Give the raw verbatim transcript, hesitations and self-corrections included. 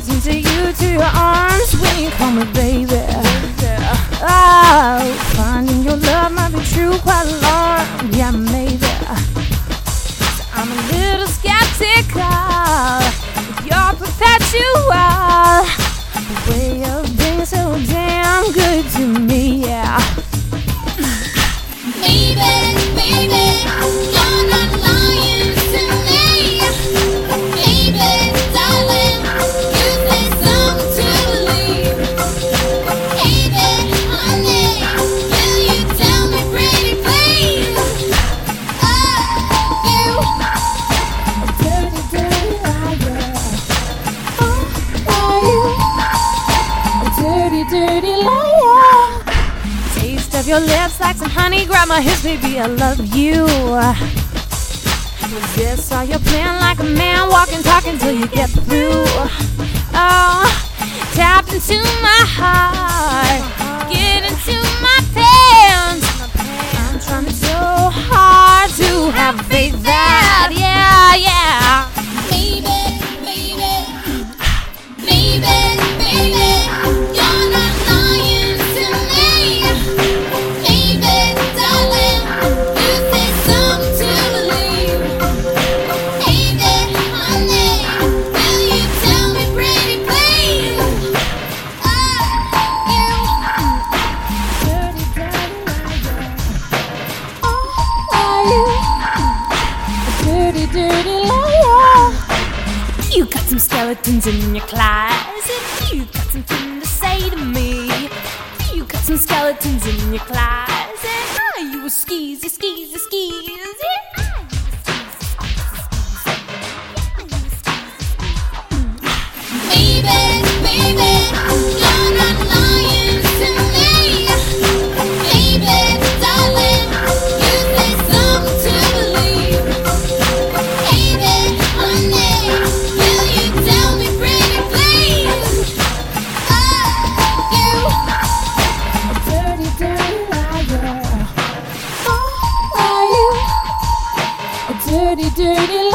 gravitating to you, to your arms when you call me baby. Oh, finding your love might be true, quite alarmed, yeah maybe. So I'm a little skeptical with your perpetual way of being so damn good to me, yeah. Baby, baby, you're not lying to me. Baby, darling, you say something to believe. Baby, honey, will you tell me pretty please? Oh, you A dirty, dirty liar. Oh, are you a dirty, dirty liar? Taste of your lips like some honey, grab my hips, baby, I love you. Was this all your plan, like a man walking, talking till you get through? Oh, tap into my heart, get into my pants. I'm trying so hard to have faith that, yeah, yeah. baby, baby, baby, baby, you're not lying to me. Baby, darling, you say something to believe. Baby, honey, will you tell me pretty please? Oh, you Dirty, dirty liar. Oh, are you a dirty, dirty liar? You got some skeletons in your closet. You got something to say to me. You got some skeletons in your closet. Are you a skeezy, skeezy, skeezy? Baby, baby, you're not lying to me. Baby, darling, you say something to believe. Baby, honey, will you tell me pretty please? Oh, you A dirty, dirty liar. Oh, are you a dirty, dirty